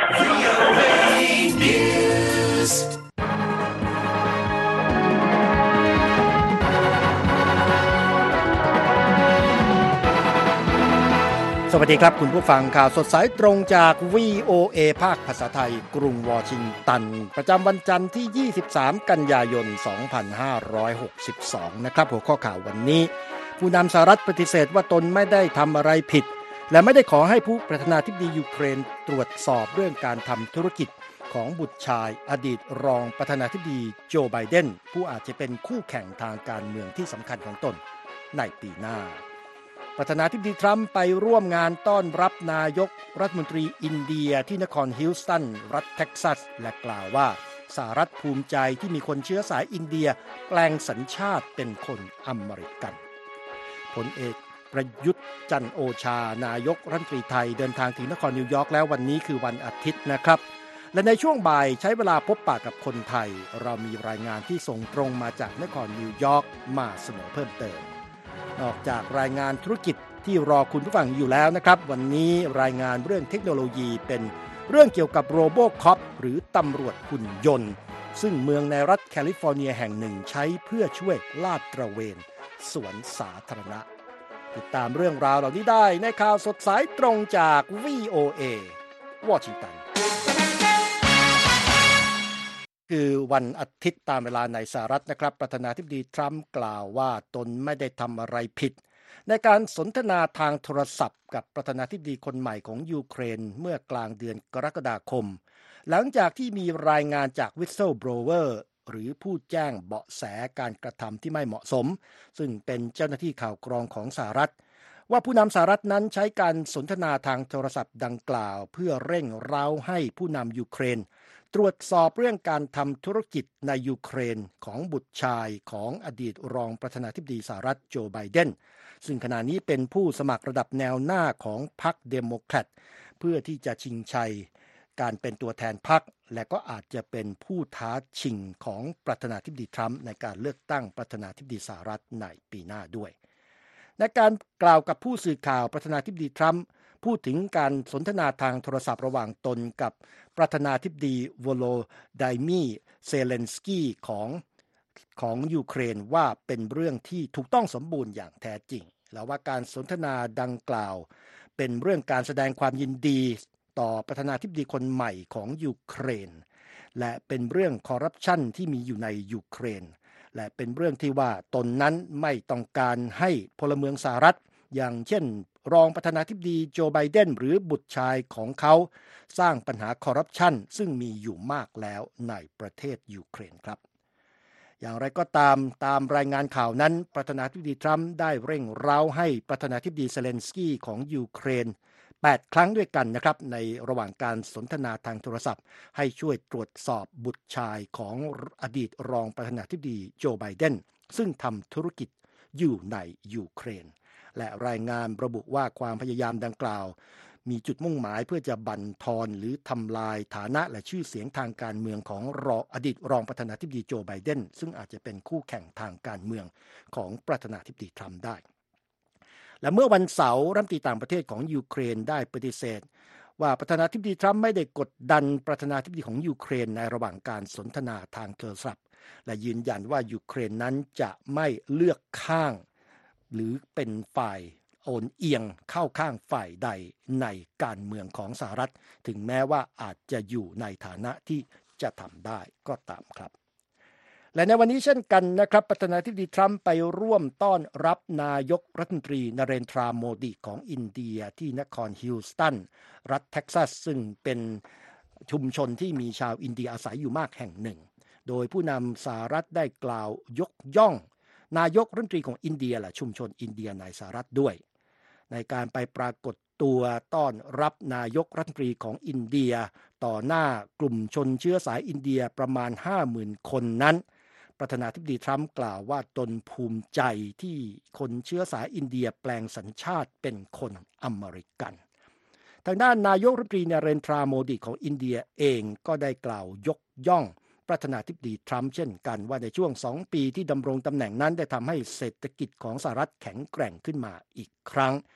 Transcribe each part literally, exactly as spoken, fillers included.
วี โอ เอ News สวัสดีครับคุณผู้ฟังข่าวสดสายตรงจาก วี โอ เอ ภาคภาษาไทยกรุงวอชิงตันประจำวันจันทร์ที่ยี่สิบสามกันยายนสองพันห้าร้อยหกสิบสองนะครับหัวข้อข่าววันนี้ผู้นำสหรัฐปฏิเสธว่าตนไม่ได้ทำอะไรผิดและไม่ได้ขอให้ผู้ประธานาธิบดียูเครนตรวจสอบเรื่องการทำธุรกิจของบุตรชายอดีตรองประธานาธิบดีโจไบเดนผู้อาจจะเป็นคู่แข่งทางการเมืองที่สำคัญของตนในปีหน้าประธานาธิบดีทรัมป์ไปร่วมงานต้อนรับนายกรัฐมนตรีอินเดียที่นครฮิลสตันรัฐเท็กซัสและกล่าวว่าสหรัฐภูมิใจที่มีคนเชื้อสายอินเดียแปลงสัญชาติเป็นคนอเมริกันพลเอกประยุทธ์จันทร์โอชานายกรัฐมนตรีไทยเดินทางถึงนครนิวยอร์กแล้ววันนี้คือวันอาทิตย์นะครับและในช่วงบ่ายใช้เวลาพบปะกับคนไทยเรามีรายงานที่ส่งตรงมาจากนครนิวยอร์กมาเสนอเพิ่มเติมนอกจากรายงานธุรกิจที่รอคุณผู้ฟังอยู่แล้วนะครับวันนี้รายงานเรื่องเทคโนโลยีเป็นเรื่องเกี่ยวกับโรโบคอปหรือตำรวจหุ่นยนต์ซึ่งเมืองในรัฐแคลิฟอร์เนียแห่งหนึ่งใช้เพื่อช่วยลาดตระเวนสวนสาธารณะติดตามเรื่องราวเหล่านี้ได้ในข่าวสดสายตรงจาก วี โอ เอ วอชิงตันคือวันอาทิตย์ตามเวลาในสหรัฐนะครับประธานาธิบดีทรัมป์กล่าวว่าตนไม่ได้ทำอะไรผิดในการสนทนาทางโทรศัพท์กับประธานาธิบดีคนใหม่ของยูเครนเมื่อกลางเดือนกรกฎาคมหลังจากที่มีรายงานจาก whistleblower หรือผู้แจ้งเบาะแสการกระทำที่ไม่เหมาะสมซึ่งเป็นเจ้าหน้าที่ข่าวกรองของสหรัฐว่าผู้นำสหรัฐนั้นใช้การสนทนาทางโทรศัพท์ดังกล่าวเพื่อเร่งเร้าให้ผู้นำยูเครนตรวจสอบเรื่องการทำธุรกิจในยูเครนของบุตรชายของอดีตรองประธานาธิบดีสหรัฐโจไบเดนซึ่งขณะนี้เป็นผู้สมัครระดับแนวหน้าของพรรคเดโมแครตเพื่อที่จะชิงชัยการเป็นตัวแทนพรรคและก็อาจจะเป็นผู้ท้าชิงของประธานาธิบดีทรัมป์ในการเลือกตั้งประธานาธิบดีสหรัฐในปีหน้าด้วยในการกล่าวกับผู้สื่อข่าวประธานาธิบดีทรัมป์พูดถึงการสนทนาทางโทรศัพท์ระหว่างตนกับประธานาธิบดีโวโลไดมีเซเลนสกี้ของของยูเครนว่าเป็นเรื่องที่ถูกต้องสมบูรณ์อย่างแท้จริงแล้วว่าการสนทนาดังกล่าวเป็นเรื่องการแสดงความยินดีต่อประธานาธิบดีคนใหม่ของยูเครนและเป็นเรื่องคอร์รัปชันที่มีอยู่ในยูเครนและเป็นเรื่องที่ว่าตนนั้นไม่ต้องการให้พลเมืองสหรัฐอย่างเช่นรองประธานาธิบดีโจไบเดนหรือบุตรชายของเขาสร้างปัญหาคอร์รัปชันซึ่งมีอยู่มากแล้วในประเทศยูเครนครับอย่างไรก็ตามตามรายงานข่าวนั้นประธานาธิบดีทรัมป์ได้เร่งเร้าให้ประธานาธิบดีเซเลนสกี้ของยูเครนแปดครั้งด้วยกันนะครับในระหว่างการสนทนาทางโทรศัพท์ให้ช่วยตรวจสอบบุตรชายของอดีตรองประธานาธิบดีโจไบเดนซึ่งทำธุรกิจอยู่ในยูเครนและรายงานระบุว่าความพยายามดังกล่าวมีจุดมุ่งหมายเพื่อจะบั่นทอนหรือทำลายฐานะและชื่อเสียงทางการเมืองของรออดีตรองประธานาธิบดีโจไบเดนซึ่งอาจจะเป็นคู่แข่งทางการเมืองของประธานาธิบดีทรัมป์ได้และเมื่อวันเสาร์รัฐมนตรีต่างประเทศของยูเครนได้ปฏิเสธว่าประธานาธิบดีทรัมป์ไม่ได้กดดันประธานาธิบดีของยูเครนในระหว่างการสนทนาทางโทรศัพท์และยืนยันว่ายูเครนนั้นจะไม่เลือกข้างหรือเป็นฝ่ายโอนเอียงเข้าข้างฝ่ายใดในการเมืองของสหรัฐถึงแม้ว่าอาจจะอยู่ในฐานะที่จะทำได้ก็ตามครับและในวันนี้เช่นกันนะครับประธานาธิบดีทรัมป์ไปร่วมต้อนรับนายกรัฐมนตรีนเรนทราโมดีของอินเดียที่นครฮิลสตันรัฐเท็กซัสซึ่งเป็นชุมชนที่มีชาวอินเดียอาศัยอยู่มากแห่งหนึ่งโดยผู้นำสหรัฐได้กล่าวยกย่องนายกรัฐมนตรีของอินเดียและชุมชนอินเดียในสหรัฐด้วยในการไปปรากฏตัวต้อนรับนายกรัฐมนตรีของอินเดียต่อหน้ากลุ่มชนเชื้อสายอินเดียประมาณ ห้าหมื่น คนนั้นประธานาธิบดีทรัมป์กล่าวว่าตนภูมิใจที่คนเชื้อสายอินเดียแปลงสัญชาติเป็นคนอเมริกันทางด้านนายกรัฐมนตรีนเรนทราโมดีของอินเดียเองก็ได้กล่าวยกย่องประธานาธิบดีทรัมป์เช่นกันว่าในช่วงสองปีที่ดำรงตำแหน่งนั้นได้ทำให้เศรษฐกิจของสหรัฐแข็งแกร่งขึ้นมาอีกครั้ง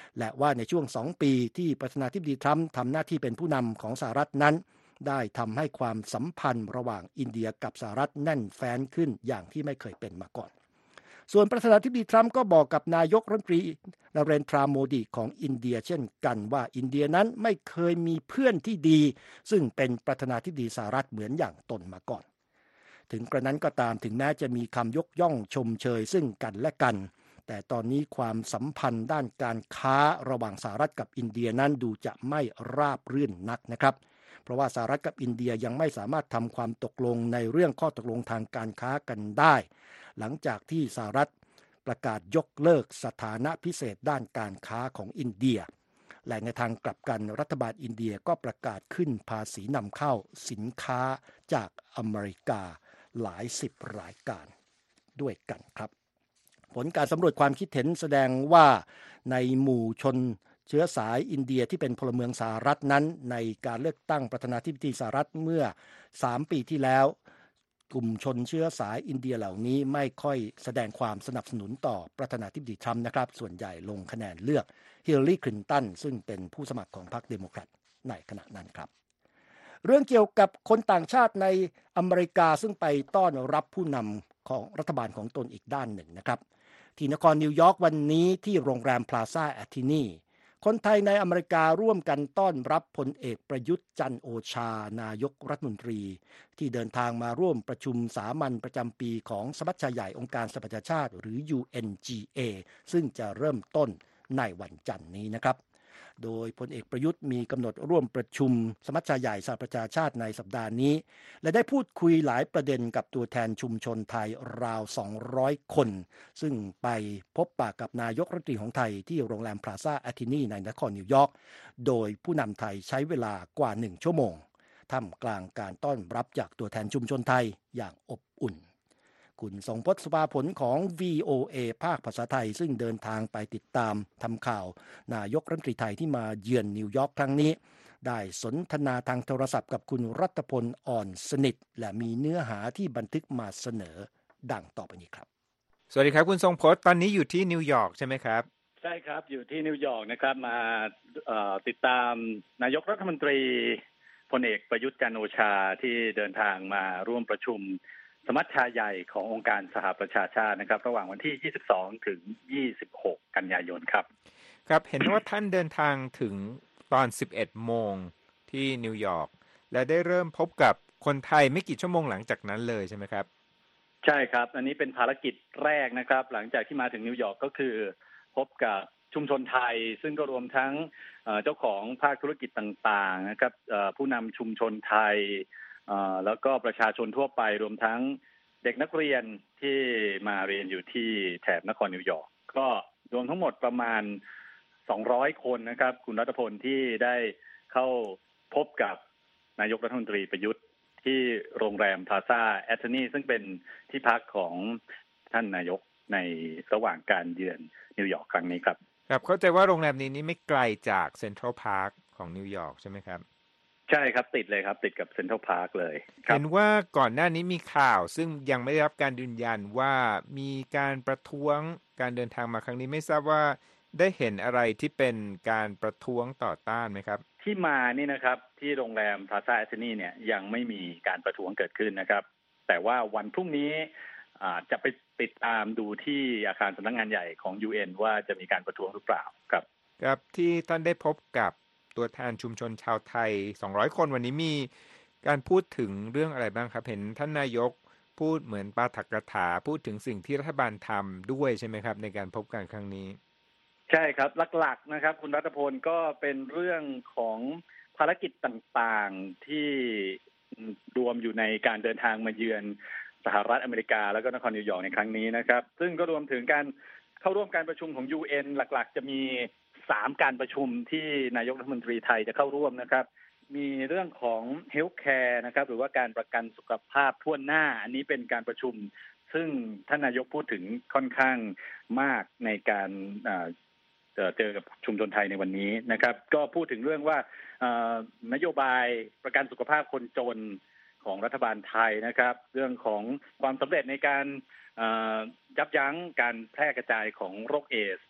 และว่าในช่วงสองปีที่ประธานาธิบดีทรัมป์ทำหน้าที่เป็นผู้นำของสหรัฐนั้นได้ทำให้ความสัมพันธ์ระหว่างอินเดียกับสหรัฐแน่นแฟ้นขึ้นอย่างที่ไม่เคยเป็นมาก่อนส่วนประธานาธิบดีทรัมป์ก็บอกกับนายกรัฐมนตรีนเรนทราโมดีของอินเดียเช่นกันว่าอินเดียนั้นไม่เคยมีเพื่อนที่ดีซึ่งเป็นประธานาธิบดีสหรัฐเหมือนอย่างตนมาก่อนถึงกระนั้นก็ตามถึงแม้จะมีคำยกย่องชมเชยซึ่งกันและกันแต่ตอนนี้ความสัมพันธ์ด้านการค้าระหว่างสหรัฐกับอินเดียนั้นดูจะไม่ราบรื่นนักนะครับเพราะว่าสหรัฐกับอินเดียยังไม่สามารถทำความตกลงในเรื่องข้อตกลงทางการค้ากันได้หลังจากที่สหรัฐประกาศยกเลิกสถานะพิเศษด้านการค้าของอินเดียและในทางกลับกันรัฐบาลอินเดียก็ประกาศขึ้นภาษีนำเข้าสินค้าจากอเมริกาหลายสิบรายการด้วยกันครับผลการสำรวจความคิดเห็นแสดงว่าในหมู่ชนเชื้อสายอินเดียที่เป็นพลเมืองสหรัฐนั้นในการเลือกตั้งประธานาธิบดีสหรัฐเมื่อสามปีที่แล้วกลุ่มชนเชื้อสายอินเดียเหล่านี้ไม่ค่อยแสดงความสนับสนุนต่อประธานาธิบดีทรัมป์นะครับส่วนใหญ่ลงคะแนนเลือกฮิลลารีคลินตันซึ่งเป็นผู้สมัครของพรรคเดโมแครตในขณะนั้นครับเรื่องเกี่ยวกับคนต่างชาติในอเมริกาซึ่งไปต้อนรับผู้นำของรัฐบาลของตนอีกด้านหนึ่งนะครับที่นครนิวยอร์กวันนี้ที่โรงแรมพลาซ่าแอททินีคนไทยในอเมริการ่วมกันต้อนรับพลเอกประยุทธ์จันทร์โอชานายกรัฐมนตรีที่เดินทางมาร่วมประชุมสามัญประจำปีของสมัชชาใหญ่องค์การสหประชาชาติหรือ ยู เอ็น จี เอ ซึ่งจะเริ่มต้นในวันจันทร์นี้นะครับโดยพลเอกประยุทธ์มีกำหนดร่วมประชุมสมัชชาใหญ่สหประชาชาติในสัปดาห์นี้และได้พูดคุยหลายประเด็นกับตัวแทนชุมชนไทยราวสองร้อยคนซึ่งไปพบปะกับนายกรัฐมนตรีของไทยที่โรงแรมพลาซ่าแอททินีในนครนิวยอร์กโดยผู้นำไทยใช้เวลากว่าหนึ่งชั่วโมงท่ามกลางการต้อนรับจากตัวแทนชุมชนไทยอย่างอบอุ่นคุณทรงพจน์ สุภาผลของ วี โอ เอ ภาคภาษาไทยซึ่งเดินทางไปติดตามทำข่าวนายกรัฐมนตรีไทยที่มาเยือนนิวยอร์กครั้งนี้ได้สนทนาทางโทรศัพท์กับคุณรัตพลอ่อนสนิทและมีเนื้อหาที่บันทึกมาเสนอดังต่อไปนี้ครับสวัสดีครับคุณทรงพจน์ตอนนี้อยู่ที่นิวยอร์กใช่ไหมครับใช่ครับอยู่ที่นิวยอร์กนะครับมาติดตามนายกรัฐมนตรีพลเอกประยุทธ์จันทร์โอชาที่เดินทางมาร่วมประชุมสมัชชาใหญ่ขององค์การสหประชาชาตินะครับระหว่างวันที่ยี่สิบสองถึงยี่สิบหกกันยายนครับครับเห็นว่าท่านเดินทางถึงตอน สิบเอ็ดโมงที่นิวยอร์กและได้เริ่มพบกับคนไทยไม่กี่ชั่วโมงหลังจากนั้นเลยใช่ไหมครับใช่ครับอันนี้เป็นภารกิจแรกนะครับหลังจากที่มาถึงนิวยอร์กก็คือพบกับชุมชนไทยซึ่งก็รวมทั้งเจ้าของภาคธุรกิจต่างๆนะครับผู้นำชุมชนไทยแล้วก็ประชาชนทั่วไปรวมทั้งเด็กนักเรียนที่มาเรียนอยู่ที่แถบนครนิวยอร์กก็รวมทั้งหมดประมาณสองร้อยคนนะครับคุณรัตพลที่ได้เข้าพบกับนายกรัฐมนตรีประยุทธ์ที่โรงแรมพลาซ่าแอทเทนีซึ่งเป็นที่พักของท่านนายกในระหว่างการเยือนนิวยอร์กครั้งนี้ครับครับเข้าใจว่าโรงแรมนี้นี่ไม่ไกลจากเซ็นทรัลพาร์คของนิวยอร์กใช่ไหมครับใช่ครับติดเลยครับติดกับเซ็นทรัลพาร์คเลยเห็นว่าก่อนหน้านี้มีข่าวซึ่งยังไม่ได้รับการยืนยันว่ามีการประท้วงการเดินทางมาครั้งนี้ไม่ทราบว่าได้เห็นอะไรที่เป็นการประท้วงต่อต้านไหมครับที่มานี่นะครับที่โรงแรมพลาซ่าแอทเทนีเนี่ยยังไม่มีการประท้วงเกิดขึ้นนะครับแต่ว่าวันพรุ่งนี้จะไปติดตามดูที่อาคารสำนักงานใหญ่ของ ยู เอ็น ว่าจะมีการประท้วงหรือเปล่าครับครับที่ท่านได้พบกับตัวแทนชุมชนชาวไทยสองร้อยคนวันนี้มีการพูดถึงเรื่องอะไรบ้างครับเห็นท่านนายกพูดเหมือนปาฐกถาพูดถึงสิ่งที่รัฐบาลทำด้วยใช่ไหมครับในการพบกันครั้งนี้ใช่ครับหลักๆนะครับคุณรัตพลก็เป็นเรื่องของภารกิจต่างๆที่รวมอยู่ในการเดินทางมาเยือนสหรัฐอเมริกาแล้วก็นครนิวยอร์กในครั้งนี้นะครับซึ่งก็รวมถึงการเข้าร่วมการประชุมของ ยู เอ็น หลักๆจะมีสามการประชุมที่นายกรัฐมนตรีไทยจะเข้าร่วมนะครับมีเรื่องของ Healthcare นะครับหรือว่าการประกันสุขภาพทั่วหน้าอันนี้เป็นการประชุมซึ่งท่านนายกพูดถึงค่อนข้างมากในการเจอกับชุมชนไทยในวันนี้นะครับก็พูดถึงเรื่องว่านโยบายประกันสุขภาพคนจนของรัฐบาลไทยนะครับเรื่องของความสำเร็จในการยับยั้งการแพร่กระจายของโรคเอดส์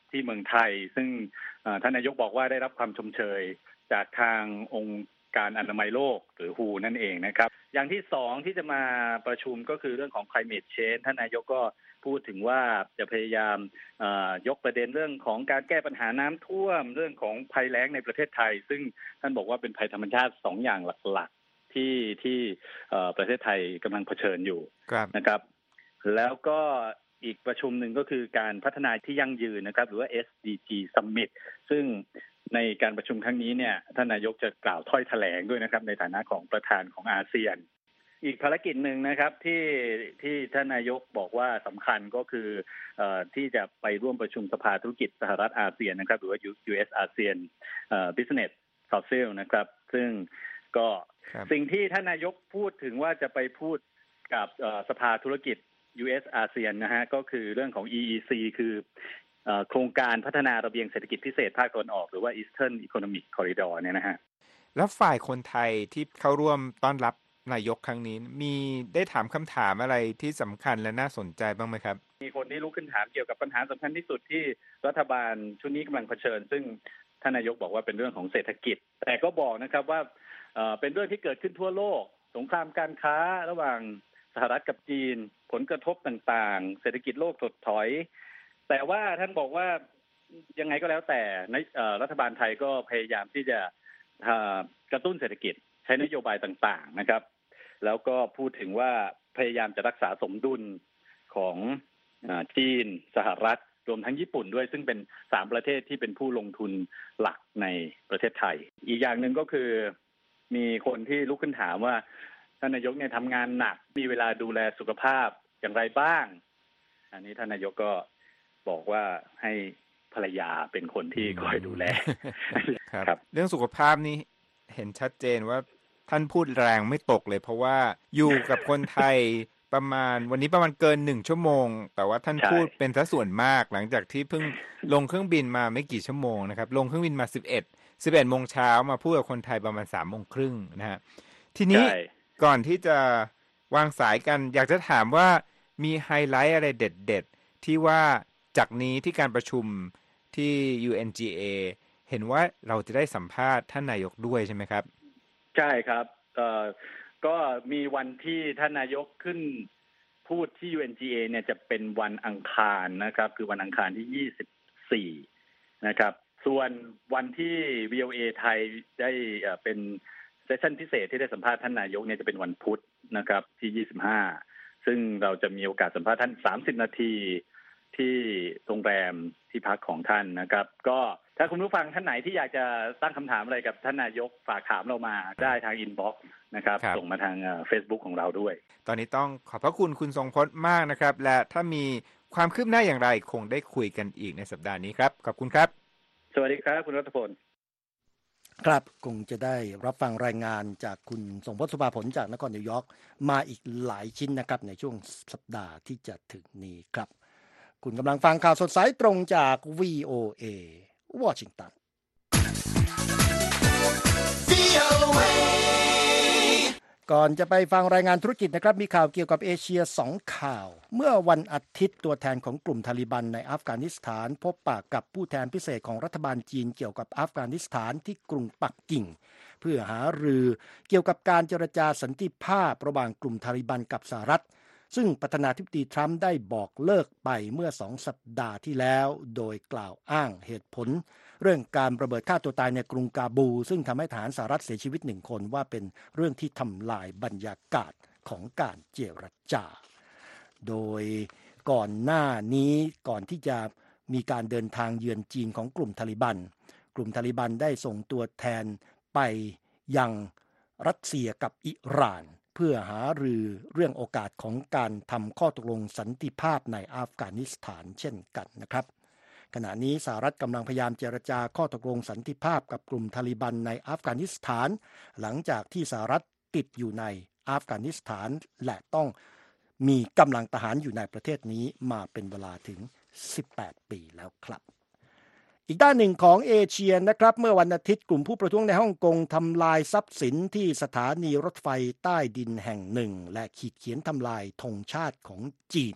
ที่เมืองไทยซึ่งท่านนายกบอกว่าได้รับความชมเชยจากทางองค์การอนามัยโลกหรือ ดับเบิลยู นั่นเองนะครับอย่างที่สองที่จะมาประชุมก็คือเรื่องของ climate change ท่านนายกก็พูดถึงว่าจะพยายามยกประเด็นเรื่องของการแก้ปัญหาน้ำท่วมเรื่องของภัยแล้งในประเทศไทยซึ่งท่านบอกว่าเป็นภัยธรรมชาติสองอย่างหลักๆที่ที่ประเทศไทยกำลังเผชิญอยู่นะครับแล้วก็อีกประชุมหนึ่งก็คือการพัฒนาที่ยั่งยืนนะครับหรือว่า เอส ดี จี Summit ซึ่งในการประชุมครั้งนี้เนี่ยท่านนายกจะกล่าวถ้อยแถลงด้วยนะครับในฐานะของประธานของอาเซียนอีกภารกิจหนึ่งนะครับที่ที่ท่านนายกบอกว่าสำคัญก็คือเอ่อที่จะไปร่วมประชุมสภาธุรกิจสหรัฐอาเซียนนะครับหรือว่า ยู เอส อาเซียนเอ่อ Business Council นะครับซึ่งก็สิ่งที่ท่านนายกพูดถึงว่าจะไปพูดกับสภาธุรกิจ ยู เอส อาเซียนนะฮะก็คือเรื่องของ อี อี ซี คือโครงการพัฒนาระเบียงเศรษฐกิจพิเศษภาคตะวันออกหรือว่า Eastern Economic Corridor เนี่ยนะฮะแล้วฝ่ายคนไทยที่เข้าร่วมต้อนรับนายกครั้งนี้มีได้ถามคำถามอะไรที่สำคัญและน่าสนใจบ้างไหมครับมีคนที่ลุกขึ้นถามเกี่ยวกับปัญหาสำคัญที่สุดที่รัฐบาลชุดนี้กำลังเผชิญซึ่งท่านนายกบอกว่าเป็นเรื่องของเศรษฐกิจแต่ก็บอกนะครับว่าเป็นเรื่องที่เกิดขึ้นทั่วโลกสงครามการค้าระหว่างสหรัฐกับจีนผลกระทบต่างๆเศรษฐกิจโลกถดถอยแต่ว่าท่านบอกว่ายังไงก็แล้วแต่รัฐบาลไทยก็พยายามที่จะกระตุ้นเศรษฐกิจใช้นโยบายต่างๆนะครับแล้วก็พูดถึงว่าพยายามจะรักษาสมดุลของจีนสหรัฐรวมทั้งญี่ปุ่นด้วยซึ่งเป็นสามประเทศที่เป็นผู้ลงทุนหลักในประเทศไทยอีกอย่างหนึ่งก็คือมีคนที่ลุกขึ้นถามว่าท่านนายกเนี่ยทำงานหนักมีเวลาดูแลสุขภาพอย่างไรบ้างอันนี้ท่านนายกก็บอกว่าให้ภรรยาเป็นคนที่คอยดูแลครับเรื่องสุขภาพนี่เห็นชัดเจนว่าท่านพูดแรงไม่ตกเลยเพราะว่าอยู่กับคนไทยประมาณวันนี้ประมาณเกินหนึ่งชั่วโมงแต่ว่าท่านพูดเป็นสัดส่วนมากหลังจากที่เพิ่งลงเครื่องบินมาไม่กี่ชั่วโมงนะครับลงเครื่องบินมาสิบเอ็ด สิบเอ็ดโมงเช้ามาพูดกับคนไทยประมาณสามโมงครึ่งนะฮะทีนี้ก่อนที่จะวางสายกันอยากจะถามว่ามีไฮไลท์อะไรเด็ดๆที่ว่าจากนี้ที่การประชุมที่ ยู เอ็น จี เอ เห็นว่าเราจะได้สัมภาษณ์ท่านนายกด้วยใช่ไหมครับใช่ครับเอ่อก็มีวันที่ท่านนายกขึ้นพูดที่ ยู เอ็น จี เอ เนี่ยจะเป็นวันอังคารนะครับคือวันอังคารที่ยี่สิบสี่นะครับส่วนวันที่ วี โอ เอ ไทยได้เป็นเซสชั่นพิเศษที่ได้สัมภาษณ์ท่านนายกเนี่ยจะเป็นวันพุธนะครับที่ยี่สิบห้าซึ่งเราจะมีโอกาสสัมภาษณ์ท่านสามสิบนาทีที่โรงแรมที่พักของท่านนะครับก็ถ้าคุณผู้ฟังท่านไหนที่อยากจะตั้งคำถามอะไรกับท่านนายกฝากถามเรามาได้ทางอินบ็อกซ์นะครับส่งมาทาง Facebook ของเราด้วยตอนนี้ต้องขอบพระคุณคุณทรงพจน์มากนะครับและถ้ามีความคืบหน้าอย่างไรคงได้คุยกันอีกในสัปดาห์นี้ครับขอบคุณครับสวัสดีครับคุณรัตพลครับคงจะได้รับฟังรายงานจากคุณทรงพจน์ สุภาผลจากนครนิวยอร์กมาอีกหลายชิ้นนะครับในช่วงสัปดาห์ที่จะถึงนี้ครับคุณกำลังฟังข่าวสดสายตรงจาก วี โอ เอ วอชิงตัน ก่อนจะไปฟังรายงานธุรกิจนะครับมีข่าวเกี่ยวกับเอเชียสองข่าวเมื่อวันอาทิตย์ตัวแทนของกลุ่มทาลิบันในอัฟกานิสถานพบปะกับผู้แทนพิเศษของรัฐบาลจีนเกี่ยวกับอัฟกานิสถานที่กรุงปักกิ่งเพื่อหารือเกี่ยวกับการเจรจาสันติภาพระหว่างกลุ่มทาลิบันกับสหรัฐซึ่งประธานาธิบดีทรัมป์ได้บอกเลิกไปเมื่อสองสัปดาห์ที่แล้วโดยกล่าวอ้างเหตุผลเรื่องการระเบิดฆ่าตัวตายในกรุงกาบูซึ่งทำให้ทหารสหรัฐเสียชีวิตหนึ่งคนว่าเป็นเรื่องที่ทำลายบรรยากาศของการเจรจาโดยก่อนหน้านี้ก่อนที่จะมีการเดินทางเยือนจีนของกลุ่มทาลิบันกลุ่มทาลิบันได้ส่งตัวแทนไปยังรัสเซียกับอิหร่านเพื่อหารือเรื่องโอกาสของการทำข้อตกลงสันติภาพในอัฟกานิสถานเช่นกันนะครับขณะนี้สหรัฐกำลังพยายามเจรจาข้อตกลงสันติภาพกับกลุ่มทาลิบันในอัฟกานิสถานหลังจากที่สหรัฐติดอยู่ในอัฟกานิสถานและต้องมีกำลังทหารอยู่ในประเทศนี้มาเป็นเวลาถึงสิบแปดปีแล้วครับอีกด้านหนึ่งของเอเชียนะครับเมื่อวันอาทิตย์กลุ่มผู้ประท้วงในฮ่องกงทำลายทรัพย์สินที่สถานีรถไฟใต้ดินแห่งหนึ่งและขีดเขียนทำลายธงชาติของจีน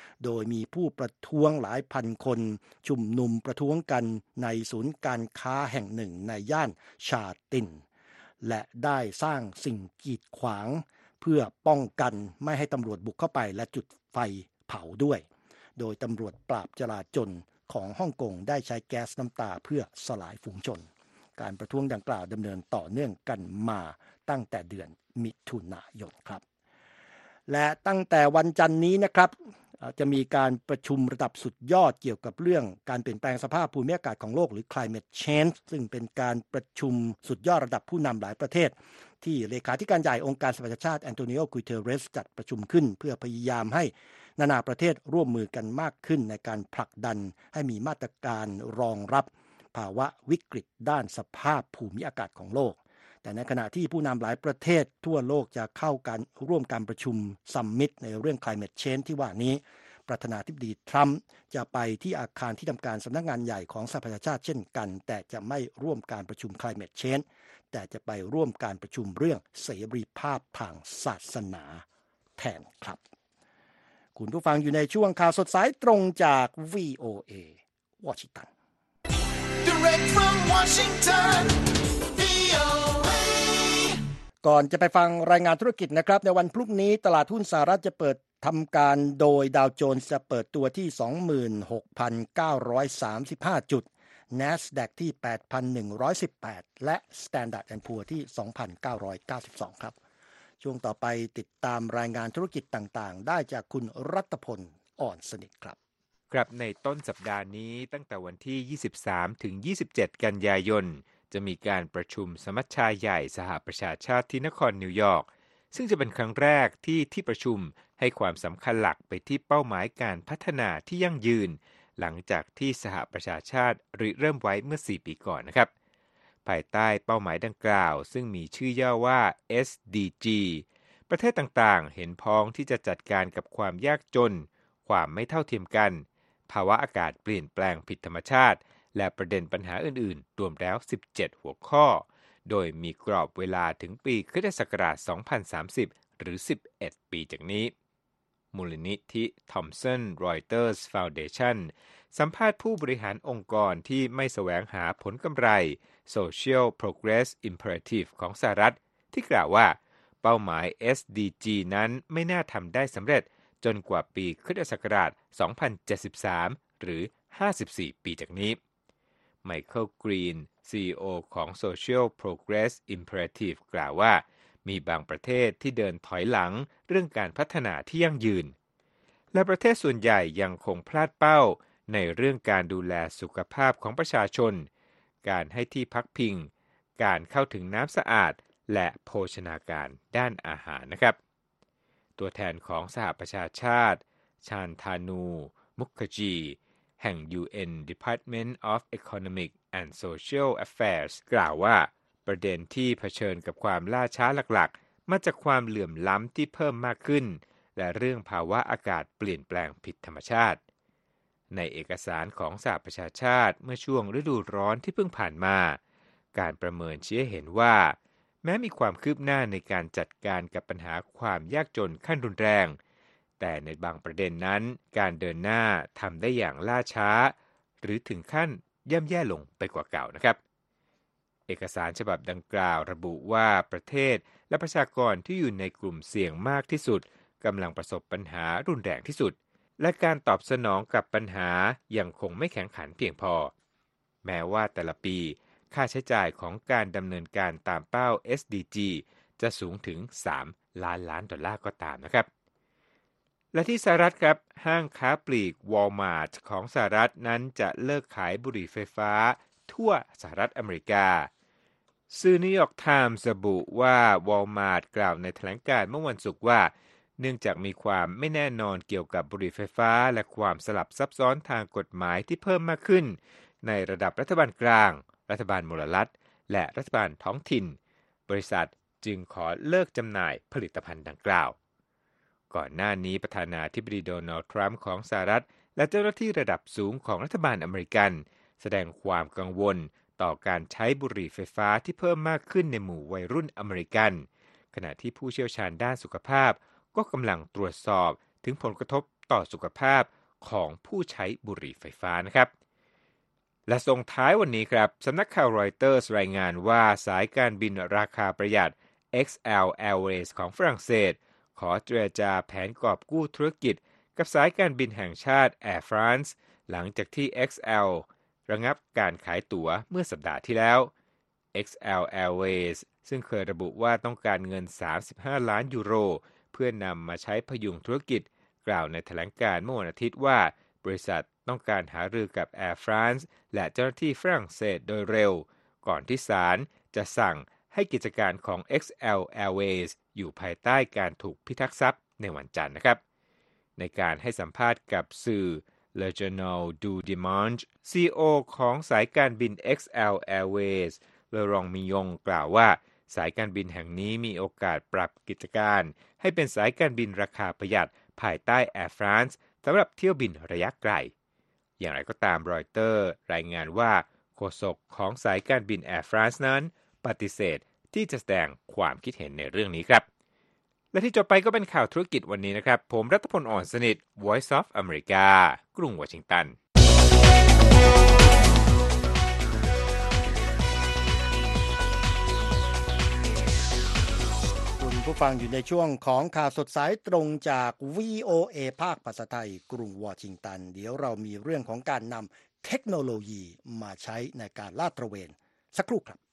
โดยมีผู้ประท้วงหลายพันคนชุมนุมประท้วงกันในศูนย์การค้าแห่งหนึ่งในย่านชาตินและได้สร้างสิ่งกีดขวางเพื่อป้องกันไม่ให้ตำรวจบุกเข้าไปและจุดไฟเผาด้วยโดยตำรวจปราบจลาจลของฮ่องกงได้ใช้แก๊สน้ำตาเพื่อสลายฝูงชนการประท้วงดังกล่าวดำเนินต่อเนื่องกันมาตั้งแต่เดือนมิถุนายนครับและตั้งแต่วันจันทร์นี้นะครับจะมีการประชุมระดับสุดยอดเกี่ยวกับเรื่องการเปลี่ยนแปลงสภาพภูมิอากาศของโลกหรือ climate change ซึ่งเป็นการประชุมสุดยอดระดับผู้นำหลายประเทศที่เลขาธิการใหญ่องค์การสหประชาชาติแอนโตนิโอ กุเตเรสจัดประชุมขึ้นเพื่อพยายามให้นานาประเทศร่วมมือกันมากขึ้นในการผลักดันให้มีมาตรการรองรับภาวะวิกฤตด้านสภาพภูมิอากาศของโลกแต่ในขณะที่ผู้นำหลายประเทศทั่วโลกจะเข้าการร่วมการประชุมซัมมิตในเรื่อง climate change ที่ว่านี้ประธานาธิบดีทรัมป์จะไปที่อาคารที่ทำการสำนักงานใหญ่ของสหประชาชาติเช่นกันแต่จะไม่ร่วมการประชุม climate change แต่จะไปร่วมการประชุมเรื่องเสรีภาพทางศาสนาแทนครับคุณผู้ฟังอยู่ในช่วงข่าวสดสายตรงจาก วี โอ เอ วอชิงตัน Direct from Washington วี โอ เอก่อนจะไปฟังรายงานธุรกิจนะครับในวันพรุ่งนี้ตลาดหุ้นสหรัฐจะเปิดทำการโดยดาวโจนส์จะเปิดตัวที่ สองหมื่นหกพันเก้าร้อยสามสิบห้า จุด NASDAQ ที่ แปดพันหนึ่งร้อยสิบแปด และ Standard แอนด์ Poor's ที่ สองพันเก้าร้อยเก้าสิบสอง ครับช่วงต่อไปติดตามรายงานธุรกิจต่างๆได้จากคุณรัตพลอ่อนสนิทครับครับในต้นสัปดาห์นี้ตั้งแต่วันที่ ยี่สิบสามถึงยี่สิบเจ็ด กันยายนจะมีการประชุมสมัชชาใหญ่สหประชาชาติที่นครนิวยอร์กซึ่งจะเป็นครั้งแรกที่ที่ประชุมให้ความสำคัญหลักไปที่เป้าหมายการพัฒนาที่ยั่งยืนหลังจากที่สหประชาชาติริเริ่มไว้เมื่อสี่ปีก่อนนะครับภายใต้เป้าหมายดังกล่าวซึ่งมีชื่อย่อว่า เอส ดี จี ประเทศต่างๆเห็นพ้องที่จะจัดการกับความยากจนความไม่เท่าเทียมกันภาวะอากาศเปลี่ยนแปลงผิดธรรมชาติและประเด็นปัญหาอื่นๆรวมแล้วสิบเจ็ดหัวข้อโดยมีกรอบเวลาถึงปีคริสตศักราชสองพันสามสิบหรือสิบเอ็ดปีจากนี้มูลนิธิ Thomson Reuters Foundation สัมภาษณ์ผู้บริหารองค์กรที่ไม่แสวงหาผลกำไร Social Progress Imperative ของสหรัฐที่กล่าวว่าเป้าหมาย เอส ดี จี นั้นไม่น่าทำได้สำเร็จจนกว่าปีคริสตศักราชสองพันเจ็ดสิบสามหรือห้าสิบสี่ปีจากนี้ไมเคิลกรีน ซี อี โอ ของ Social Progress Imperative กล่าวว่ามีบางประเทศที่เดินถอยหลังเรื่องการพัฒนาที่ยั่งยืนและประเทศส่วนใหญ่ยังคงพลาดเป้าในเรื่องการดูแลสุขภาพของประชาชนการให้ที่พักพิงการเข้าถึงน้ำสะอาดและโภชนาการด้านอาหารนะครับตัวแทนของสหประชาชาติชานธานู มุขจีแห่ง ยู เอ็น Department of Economic and Social Affairs กล่าวว่าประเด็นที่เผชิญกับความล่าช้าหลักๆมาจากความเหลื่อมล้ำที่เพิ่มมากขึ้นและเรื่องภาวะอากาศเปลี่ยนแปลงผิดธรรมชาติในเอกสารของสหประชาชาติเมื่อช่วงฤดูร้อนที่เพิ่งผ่านมาการประเมินชี้ให้เห็นว่าแม้มีความคืบหน้าในการจัดการกับปัญหาความยากจนขั้นรุนแรงแต่ในบางประเด็นนั้นการเดินหน้าทำได้อย่างล่าช้าหรือถึงขั้นย่ำแย่ลงไปกว่าเก่านะครับเอกสารฉบับดังกล่าวระบุว่าประเทศและประชากรที่อยู่ในกลุ่มเสี่ยงมากที่สุดกำลังประสบปัญหารุนแรงที่สุดและการตอบสนองกับปัญหายังคงไม่แข็งขันเพียงพอแม้ว่าแต่ละปีค่าใช้จ่ายของการดำเนินการตามเป้า เอส ดี จี จะสูงถึงสามล้านล้านดอลลาร์ก็ตามนะครับและที่สหรัฐครับห้างค้าปลีก Walmart ของสหรัฐนั้นจะเลิกขายบุหรี่ไฟฟ้าทั่วสหรัฐอเมริกาสื่อนิวยอร์กไทมส์ระบุว่า Walmart กล่าวในแถลงการณ์เมื่อวันศุกร์ว่าเนื่องจากมีความไม่แน่นอนเกี่ยวกับบุหรี่ไฟฟ้าและความสลับซับซ้อนทางกฎหมายที่เพิ่มมากขึ้นในระดับรัฐบาลกลางรัฐบาลมลรัฐและรัฐบาลท้องถิ่นบริษัทจึงขอเลิกจำหน่ายผลิตภัณฑ์ดังกล่าวก่อนหน้านี้ประธานาธิบดีโดนัลด์ทรัมป์ของสหรัฐและเจ้าหน้าที่ระดับสูงของรัฐบาลอเมริกันแสดงความกังวลต่อการใช้บุหรี่ไฟฟ้าที่เพิ่มมากขึ้นในหมู่วัยรุ่นอเมริกันขณะที่ผู้เชี่ยวชาญด้านสุขภาพก็กำลังตรวจสอบถึงผลกระทบต่อสุขภาพของผู้ใช้บุหรี่ไฟฟ้านะครับและส่งท้ายวันนี้ครับสำนักข่าวรอยเตอร์สรายงานว่าสายการบินราคาประหยัด เอ็กซ์ แอล Airways ของฝรั่งเศสขอเจรจาแผนกอบกู้ธุรกิจกับสายการบินแห่งชาติ Air France หลังจากที่ เอ็กซ์ แอล ระงับการขายตั๋วเมื่อสัปดาห์ที่แล้ว เอ็กซ์ แอล Airways ซึ่งเคยระบุว่าต้องการเงินสามสิบห้าล้านยูโรเพื่อนำมาใช้พยุงธุรกิจกล่าวในแถลงการณ์เมื่อวันอาทิตย์ว่าบริษัทต้องการหารือกับ Air France และเจ้าหน้าที่ฝรั่งเศสโดยเร็วก่อนที่ศาลจะสั่งให้กิจการของ เอ็กซ์ แอล Airways อยู่ภายใต้การถูกพิทักษ์ทรัพย์ในวันจันทร์นะครับในการให้สัมภาษณ์กับสื่อ Le Journal du Dimanche ซี อี โอ ของสายการบิน เอ็กซ์ แอล Airways เลอรองมิยงกล่าวว่าสายการบินแห่งนี้มีโอกาสปรับกิจการให้เป็นสายการบินราคาประหยัดภายใต้ Air France สำหรับเที่ยวบินระยะไกลอย่างไรก็ตามรอยเตอร์รายงานว่าโฆษกของสายการบิน Air France นั้นปฏิเสธที่จะแสดงความคิดเห็นในเรื่องนี้ครับและที่จบไปก็เป็นข่าวธุรกิจวันนี้นะครับผมรัตพล อ่อนสนิท Voice of America กรุงวอชิงตันคุณผู้ฟังอยู่ในช่วงของข่าวสดสายตรงจาก วี โอ เอ ภาคภาษาไทยกรุงวอชิงตันเดี๋ยวเรามีเรื่องของการนำเทคโนโลยีมาใช้ในการลาดตระเวนสักครู่ครับ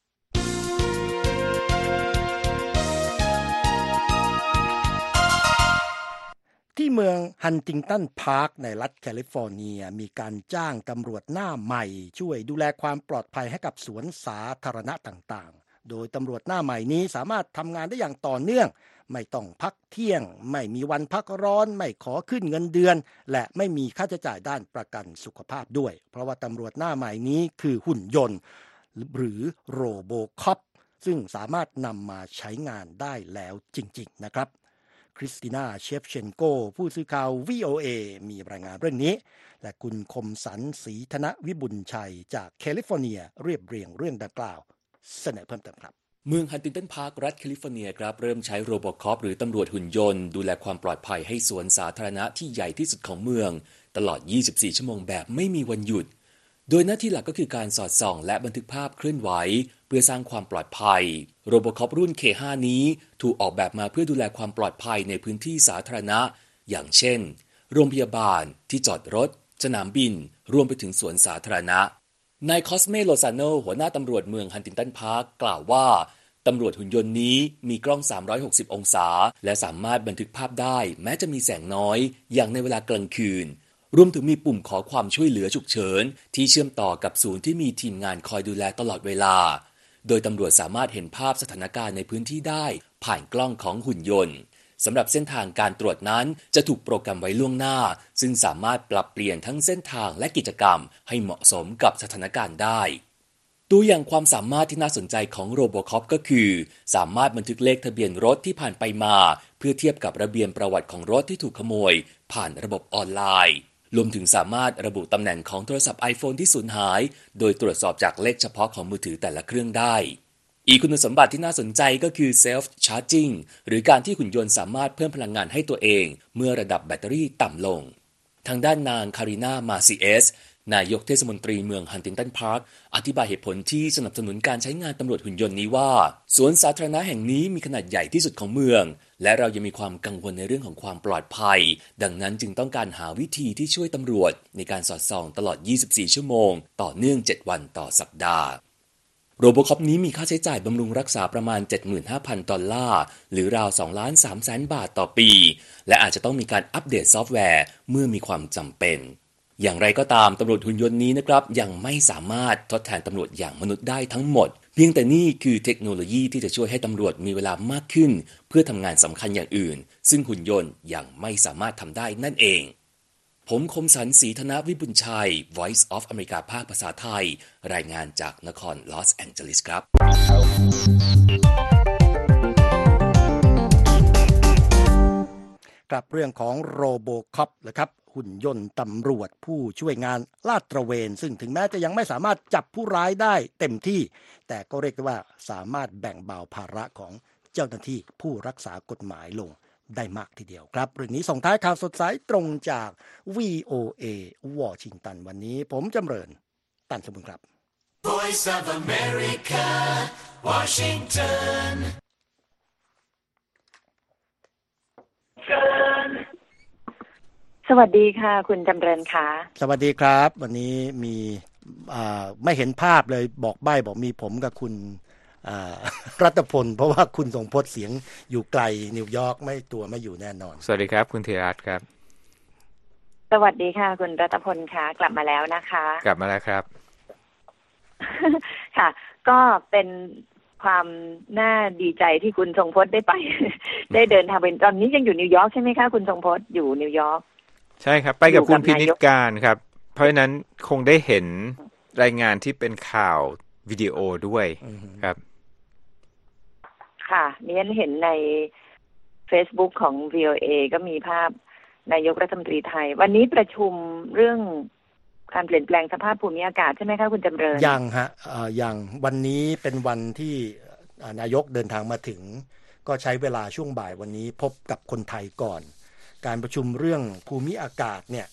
ที่เมืองฮันติงตันพาร์คในรัฐแคลิฟอร์เนียมีการจ้างตำรวจหน้าใหม่ช่วยดูแลความปลอดภัยให้กับสวนสาธารณะต่างๆโดยตำรวจหน้าใหม่นี้สามารถทำงานได้อย่างต่อเนื่องไม่ต้องพักเที่ยงไม่มีวันพักร้อนไม่ขอขึ้นเงินเดือนและไม่มีค่าใช้จ่ายด้านประกันสุขภาพด้วยเพราะว่าตำรวจหน้าใหม่นี้คือหุ่นยนต์หรือโรโบคอปซึ่งสามารถนำมาใช้งานได้แล้วจริงๆนะครับคริสติน่าเชฟเชนโกผู้สื่อข่าว วี โอ เอ มีรายงานเรื่องนี้และคุณคมสันต์ศรีธนวิบุญชัยจากแคลิฟอร์เนียเรียบเรียงเรื่องดังกล่าวเสนอเพิ่มเติมครับเมืองฮันติงตันพาร์ครัฐแคลิฟอร์เนียครับเริ่มใช้โรบอคอปหรือตำรวจหุ่นยนต์ดูแลความปลอดภัยให้สวนสาธารณะที่ใหญ่ที่สุดของเมืองตลอดยี่สิบสี่ชั่วโมงแบบไม่มีวันหยุดโดยหน้าที่หลักก็คือการสอดส่องและบันทึกภาพเคลื่อนไหวเพื่อสร้างความปลอดภัยโรบอคอปรุ่น เค ห้า นี้ถูกออกแบบมาเพื่อดูแลความปลอดภัยในพื้นที่สาธารณะอย่างเช่นโรงพยาบาลที่จอดรถสนามบินรวมไปถึงสวนสาธารณะนายคอสเมโลซาโนหัวหน้าตำรวจเมืองฮันติงตันพาร์คกล่าวว่าตำรวจหุ่นยนต์นี้มีกล้องสามร้อยหกสิบองศาและสามารถบันทึกภาพได้แม้จะมีแสงน้อยอย่างในเวลากลางคืนรวมถึงมีปุ่มขอความช่วยเหลือฉุกเฉินที่เชื่อมต่อกับศูนย์ที่มีทีมงานคอยดูแลตลอดเวลาโดยตำรวจสามารถเห็นภาพสถานการณ์ในพื้นที่ได้ผ่านกล้องของหุ่นยนต์สำหรับเส้นทางการตรวจนั้นจะถูกโปรแกรมไว้ล่วงหน้าซึ่งสามารถปรับเปลี่ยนทั้งเส้นทางและกิจกรรมให้เหมาะสมกับสถานการณ์ได้ตัวอย่างความสามารถที่น่าสนใจของโรโบคอปก็คือสามารถบันทึกเลขทะเบียนรถที่ผ่านไปมาเพื่อเทียบกับระเบียนประวัติของรถที่ถูกขโมยผ่านระบบออนไลน์รวมถึงสามารถระบุตำแหน่งของโทรศัพท์ iPhone ที่สูญหายโดยตรวจสอบจากเลขเฉพาะของมือถือแต่ละเครื่องได้อีกคุณสมบัติที่น่าสนใจก็คือ Self Charging หรือการที่หุ่นยนต์สามารถเพิ่มพลังงานให้ตัวเองเมื่อระดับแบตเตอรี่ต่ำลงทางด้านนางคาริน่ามาซีเอสนายกเทศมนตรีเมืองฮันติงตันพาร์คอธิบายเหตุผลที่สนับสนุนการใช้งานตำรวจหุ่นยนต์นี้ว่าสวนสาธารณะแห่งนี้มีขนาดใหญ่ที่สุดของเมืองและเรายังมีความกังวลในเรื่องของความปลอดภัยดังนั้นจึงต้องการหาวิธีที่ช่วยตำรวจในการสอดส่องตลอดยี่สิบสี่ชั่วโมงต่อเนื่องเจ็ดวันต่อสัปดาห์โรโบคอปนี้มีค่าใช้จ่ายบำรุงรักษาประมาณ เจ็ดหมื่นห้าพัน ดอลลาร์หรือราว สองล้านสามแสน บาทต่อปีและอาจจะต้องมีการอัปเดตซอฟต์แวร์เมื่อมีความจำเป็นอย่างไรก็ตามตำรวจหุ่นยนต์นี้นะครับยังไม่สามารถทดแทนตำรวจอย่างมนุษย์ได้ทั้งหมดเพียงแต่นี่คือเทคโนโลยีที่จะช่วยให้ตำรวจมีเวลามากขึ้นเพื่อทำงานสำคัญอย่างอื่นซึ่งหุ่นยนต์ยังไม่สามารถทำได้นั่นเองผมคมสันต์ศรีธนวิบุญชัย Voice of America ภาคภาษาไทยรายงานจากนครลอสแองเจลิสครับกลับเรื่องของโรโบคอปนะครับหุ่นยนต์ตำรวจผู้ช่วยงานลาดตระเวนซึ่งถึงแม้จะยังไม่สามารถจับผู้ร้ายได้เต็มที่แต่ก็เรียกได้ว่าสามารถแบ่งเบาภาระของเจ้าหน้าที่ผู้รักษากฎหมายลงได้มากทีเดียวครับเรื่องนี้ส่งท้ายข่าวสดสายตรงจาก วี โอ เอ วอชิงตันวันนี้ผมจำเริญตันสมุนครับ Voice of America, Washington. สวัสดีค่ะคุณจำเริญค่ะสวัสดีครับวันนี้มีไม่เห็นภาพเลยบอกใบ้บอกมีผมกับคุณรัตพลเพราะว่าคุณทรงพจน์เสียงอยู่ไกลนิวยอร์กไม่ตัวไม่อยู่แน่นอนสวัสดีครับคุณธีรัตน์ครับสวัสดีค่ะคุณรัตพลค่ะกลับมาแล้วนะคะกลับมาแล้วครับค่ะก็เป็นความน่าดีใจที่คุณทรงพจน์ได้ไป ได้เดินทางเป็นตอนนี้ยังอยู่นิวยอร์กใช่ไหมคะคุณทรงพจน์อยู่นิวยอร์กใช่ครับไปกับคุณพินิจการครับเพราะฉะนั้นคงได้เห็นรายงานที่เป็นข่าววิดีโอด้วยครับค่ะนี่ฉันเห็นใน Facebook ของ วี โอ เอ ก็มีภาพนายกรัฐมนตรีไทยวันนี้ประชุมเรื่องการเปลี่ยนแปลงสภาพภูมิอากาศใช่ไหมคะคุณจำเริญยังฮะยังวันนี้เป็นวันที่นายกเดินทางมาถึงก็ใช้เวลาช่วงบ่ายวันนี้พบกับคนไทยก่อนการประชุมเรื่องภูมิอากาศเนี่ย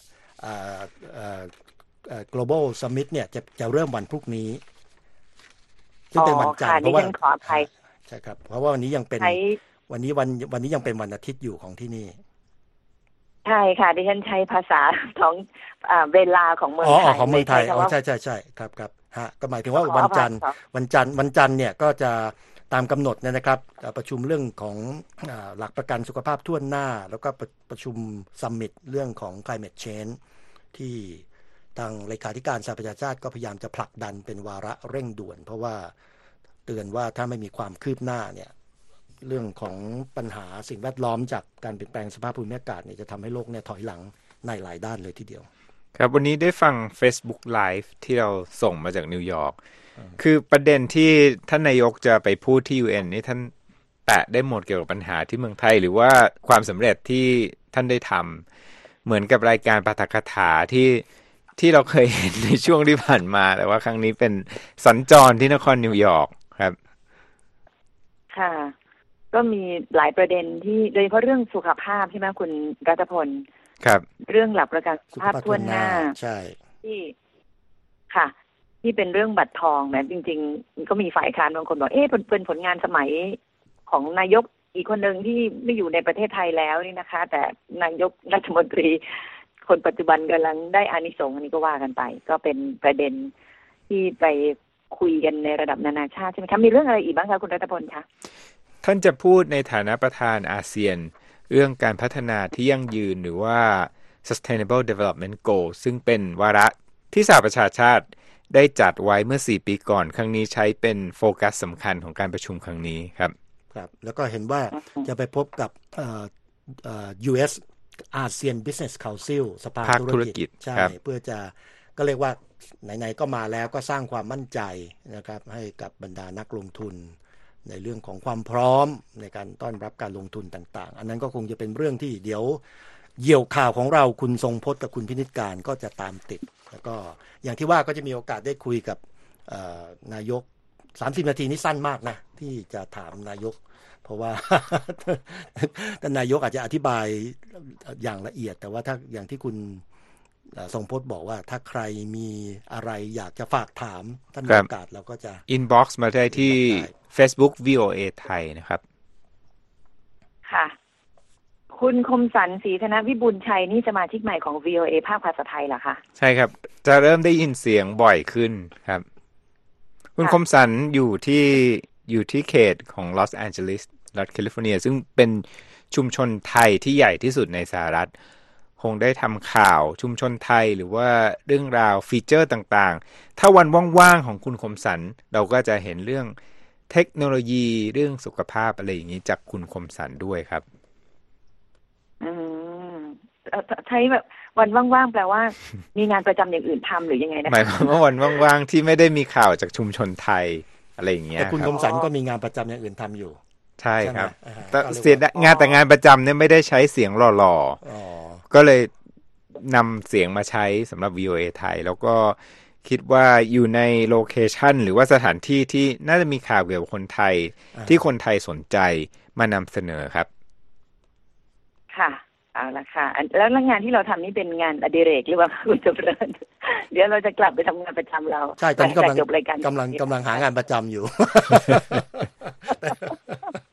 global summit เนี่ยจะจะเริ่มวันพรุ่งนี้ซึ่งเป็นวันจันทร์เพราะว่าขออภัยใช่ครับเพราะว่าวันนี้ยังเป็นวันนี้วันวันนี้ยังเป็นวันอาทิตย์อยู่ของที่นี่ใช่ค่ะดิฉันใช้ภาษาของเวลาของเมืองไทยอ๋อของเมืองไทยอ๋อใช่ใช่ใช่ครับครับฮะก็หมายถึงว่าวันจันทร์วันจันทร์วันจันทร์เนี่ยก็จะตามกำหนดเนี่ยนะครับประชุมเรื่องของหลักประกันสุขภาพทั่วหน้าแล้วก็ประชุมซัมมิตเรื่องของ climate change ที่ทางเลขาธิการสหประชาชาติก็พยายามจะผลักดันเป็นวาระเร่งด่วนเพราะว่าเตือนว่าถ้าไม่มีความคืบหน้าเนี่ยเรื่องของปัญหาสิ่งแวดล้อมจากการเปลี่ยนแปลงสภาพภูมิอากาศเนี่ยจะทำให้โลกเนี่ยถอยหลังในหลายด้านเลยทีเดียวครับวันนี้ได้ฟัง Facebook Live ที่เราส่งมาจากนิวยอร์กคือประเด็นที่ท่านนายกจะไปพูดที่ ยู เอ็น นี่ท่านแตะได้หมดเกี่ยวกับปัญหาที่เมืองไทยหรือว่าความสำเร็จที่ท่านได้ทำเหมือนกับรายการปาฐกถาที่ที่เราเคยเห็นในช่วงที่ผ่านมาแต่ว่าครั้งนี้เป็นสัญจรที่นครนิวยอร์กครับค่ะก็มีหลายประเด็นที่โดยเฉพาะเรื่องสุขภาพใช่ไหมคุณรัตพลครับเรื่องหลักประกันสุขภาพทั่วหน้าใช่ที่ค่ะที่เป็นเรื่องบัตรทองนะจริงๆก็มีฝ่ายค้านบางคนบอกเอ๊ะเป็นผลงานสมัยของนายกอีกคนหนึ่งที่ไม่อยู่ในประเทศไทยแล้วนี่นะคะแต่นายกรัฐมนตรีคนปัจจุบันกำลังได้อานิสงส์อันนี้ก็ว่ากันไปก็เป็นประเด็นที่ไปคุยกันในระดับนานาชาติใช่ไหมคะมีเรื่องอะไรอีกบ้างคะคุณรัตพลคะท่านจะพูดในฐานะประธานอาเซียนเรื่องการพัฒนาที่ยั่งยืนหรือว่า Sustainable Development Goal ซึ่งเป็นวาระที่สหประชาชาติได้จัดไว้เมื่อสี่ปีก่อนครั้งนี้ใช้เป็นโฟกัสสำคัญของการประชุมครั้งนี้ครับครับแล้วก็เห็นว่าจะไปพบกับเอ่อเอ่อ ยู เอส อาเซียน Business Council สภาธุรกิจใช่เพื่อจะก็เรียกว่าไหนๆก็มาแล้วก็สร้างความมั่นใจนะครับให้กับบรรดานักลงทุนในเรื่องของความพร้อมในการต้อนรับการลงทุนต่างๆอันนั้นก็คงจะเป็นเรื่องที่เดี๋ยวเหยี่ยวข่าวของเราคุณทรงพจน์กับคุณพินิจการก็จะตามติดแล้วก็อย่างที่ว่าก็จะมีโอกาสได้คุยกับนายกสามสิบนาทีนี่สั้นมากนะที่จะถามนายกเพราะว่าท่านนายกอาจจะอธิบายอย่างละเอียดแต่ว่าถ้าอย่างที่คุณทรงพจน์บอกว่าถ้าใครมีอะไรอยากจะฝากถามท่านมีโอกาสเราก็จะ inbox มาได้ที่ Facebook วี โอ เอ ไทยนะครับค่ะคุณคมสันต์ศรีธนวิบูลย์ชัยนี่สมาชิกใหม่ของ วี โอ เอ ภาคภาษาไทยเหรอคะใช่ครับจะเริ่มได้ยินเสียงบ่อยขึ้นครับคุณคมสันต์อยู่ที่อยู่ที่เขตของลอสแอนเจลิสรัฐแคลิฟอร์เนียซึ่งเป็นชุมชนไทยที่ใหญ่ที่สุดในสหรัฐคงได้ทำข่าวชุมชนไทยหรือว่าเรื่องราวฟีเจอร์ต่างๆถ้าวันว่างๆของคุณคมสันต์เราก็จะเห็นเรื่องเทคโนโลยีเรื่องสุขภาพอะไรอย่างนี้จากคุณคมสันต์ด้วยครับอืมใช้แบบวันว่างๆแปลว่ามีงานประจำอย่างอื่นทำหรือยังไงนะคะหมายความว่าวันว่างๆที่ไม่ได้มีข่าวจากชุมชนไทยอะไรอย่างเงี้ยแต่คุณคมสันต์ก็มีงานประจำอย่างอื่นทำอยู่ใช่ครับแต่เสียงานแต่งานประจำเนี่ยไม่ได้ใช้เสียงหล่อๆก็เลยนำเสียงมาใช้สำหรับ วี โอ เอ ไทยแล้วก็คิดว่าอยู่ในโลเคชันหรือว่าสถานที่ที่น่าจะมีข่าวเกี่ยวกับคนไทยที่คนไทยสนใจมานำเสนอครับค่ะเอาละค่ะแล้วงานที่เราทำนี่เป็นงานอดิเรกหรือว่าคุณจำเริญเดี๋ยวเราจะกลับไปทำงานประจำเราใช่ตอนนี้กำลังจบรายการกำลังกำลังหางานประจำอยู่